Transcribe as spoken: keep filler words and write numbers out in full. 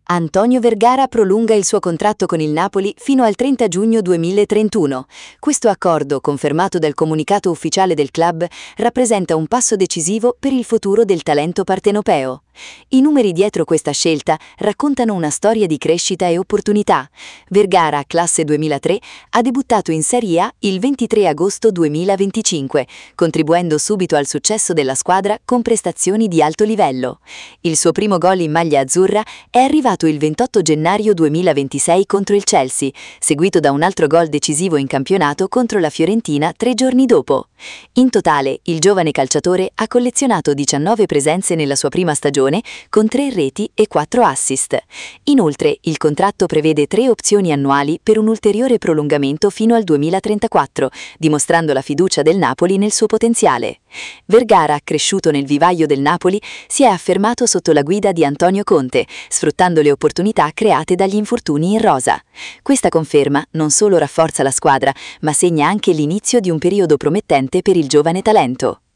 Antonio Vergara prolunga il suo contratto con il Napoli fino al trenta giugno duemilatrentuno. Questo accordo, confermato dal comunicato ufficiale del club, rappresenta un passo decisivo per il futuro del talento partenopeo. I numeri dietro questa scelta raccontano una storia di crescita e opportunità. Vergara, classe duemilatré, ha debuttato in Serie A il ventitré agosto duemilaventicinque, contribuendo subito al successo della squadra con prestazioni di alto livello. Il suo primo gol in maglia azzurra è arrivato il ventotto gennaio duemilaventisei contro il Chelsea, seguito da un altro gol decisivo in campionato contro la Fiorentina tre giorni dopo. In totale, il giovane calciatore ha collezionato diciannove presenze nella sua prima stagione, con tre reti e quattro assist. Inoltre, il contratto prevede tre opzioni annuali per un ulteriore prolungamento fino al duemilatrentaquattro, dimostrando la fiducia del Napoli nel suo potenziale. Vergara, cresciuto nel vivaio del Napoli, si è affermato sotto la guida di Antonio Conte, sfruttando le opportunità create dagli infortuni in rosa. Questa conferma non solo rafforza la squadra, ma segna anche l'inizio di un periodo promettente per il giovane talento.